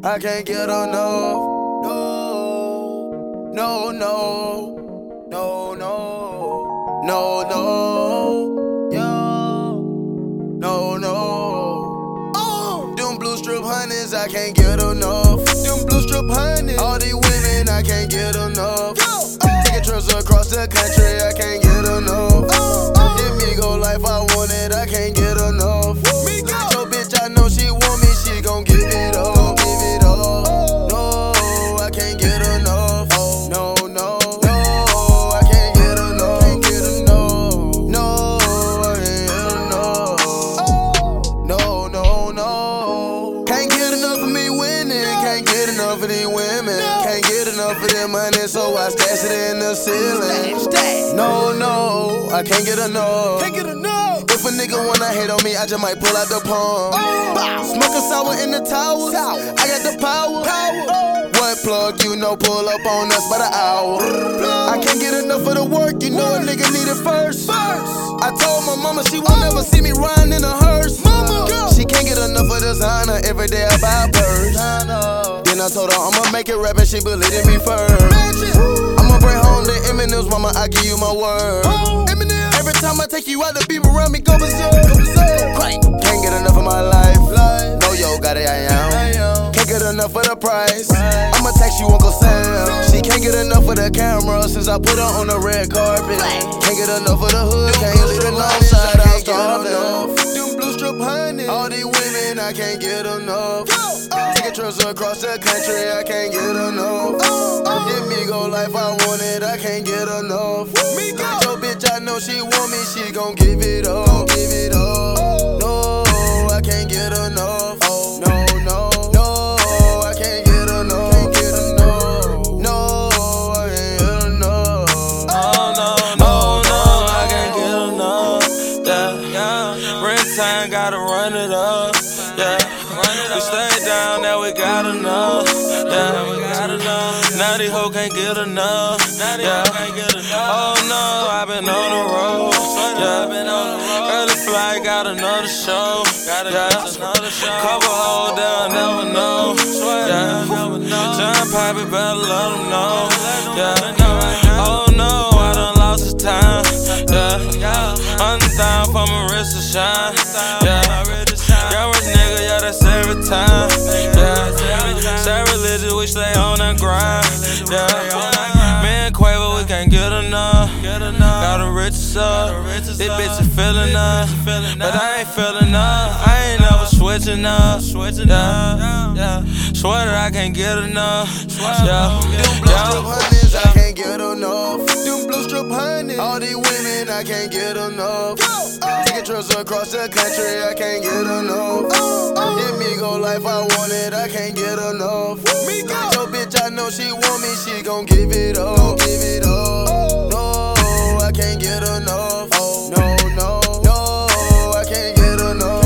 I can't get enough. No, no, no, no, no, no, no, yo, no, no. Them blue strip honeys, I can't get enough. Them blue strip honeys, all these women, I can't get enough. Taking trips across the country, I can't get enough. Give me go life, I want it, I can't get enough. Your bitch, I know she want me, she gon' give it up. For these women, can't get enough of their money, so I stash it in the ceiling. No, no, I can't get enough. If a nigga wanna hate on me, I just might pull out the palm. Smoke a sour in the towers, I got the power. What plug, you know, pull up on us by the hour. I can't get enough of the work, you know a nigga need it first. I told my mama she won't never see me riding in a hearse. She can't get enough of designer, every day I buy a purse. Then I told her I'ma make it rap and she believed in me first. I'ma bring home the Eminem's, mama, I give you my word. Every time I take you out, the people around me go berserk. Can't get enough of my life. No, yo, got it, I am. Can't get enough of the price. I'ma text you Uncle Sam. She can't get enough of the camera since I put her on the red carpet. Can't get enough of the hood, can't leave it alone. Shout out starving. Them blue strip honey, all these women, I can't get enough. Taking trips across the country, I can't get enough. Give me go life, I want it, I can't get enough. Your bitch, I know she want me, she gon' give it up. No, I can't get enough. No, no, no, I can't get enough. No, I can't get enough. Oh no, I can't get enough. Yeah, rent time, gotta run it up. Yeah, we stay down, now we got enough. Yeah, now these hoes can't get enough. Yeah, oh no, I've been on the road. Yeah, early flight, got another show. Yeah, couple hoes, they'll never know. Yeah, John Poppy better let them know. Yeah, oh no, I done lost the time. Yeah, I'm down for my wrist to shine. Yeah, rich nigga, yeah, that's every time. Yeah, say religion, we stay on that grind. Yeah, me and Quavo, we can't get enough. Got a rich up, this bitch is feeling us, but I ain't feeling up. I ain't never switching up. Yeah, swear that I can't get enough. Yeah, them blue strip honeys, I can't get enough. Them blue strip honeys, all these women, I can't get enough. Taking trips across the country, I can't get enough. Give me go life, I want it, I can't get enough. Your bitch, I know she want me, she gon' give it up. No, I can't get enough. No, no, no, I can't get enough.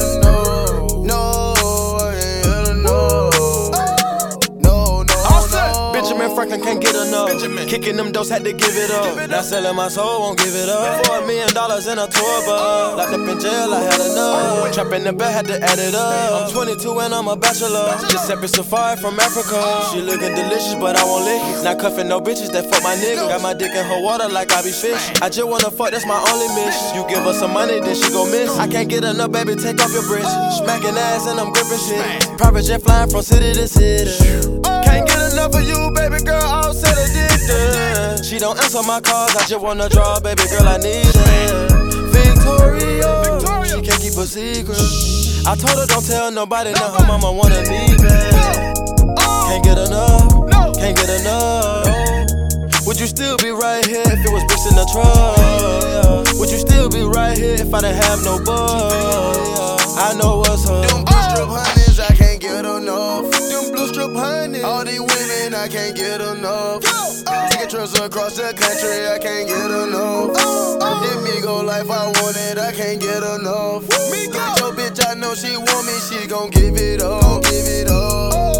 No, I can't get enough. No. Benjamin Franklin can't get enough. Kicking them doses, had to give it up. Not selling my soul, won't give it up. $4 million in a tour bus. Locked up in jail, I had enough. Trap in the bed, had to add it up. I'm 22 and I'm a bachelor. Just separate safari from Africa. She looking delicious, but I won't lick it. Not cuffing no bitches that fuck my nigga. Got my dick in her water like I be fish. I just wanna fuck, that's my only mission. You give her some money, then she gon' miss. I can't get enough, baby, take off your britches. Smacking ass and I'm gripping shit. Private jet flying from city to city. Can't get enough of you, baby girl, all set addicted. She don't answer my calls, I just wanna draw, baby girl, I need it. Victoria, she can't keep a secret. I told her don't tell nobody, now her mama wanna leave me. Can't get enough, can't get enough. Would you still be right here if it was bricks in the truck? Would you still be right here if I didn't have no buzz? I know what's up. Them blue strip honeys, I can't get enough. Them blue strip honeys, all these women, I can't get enough. Taking trips across the country, I can't get enough. Give me go life, I want it, I can't get enough. Your bitch, I know she want me, she gon' give it up.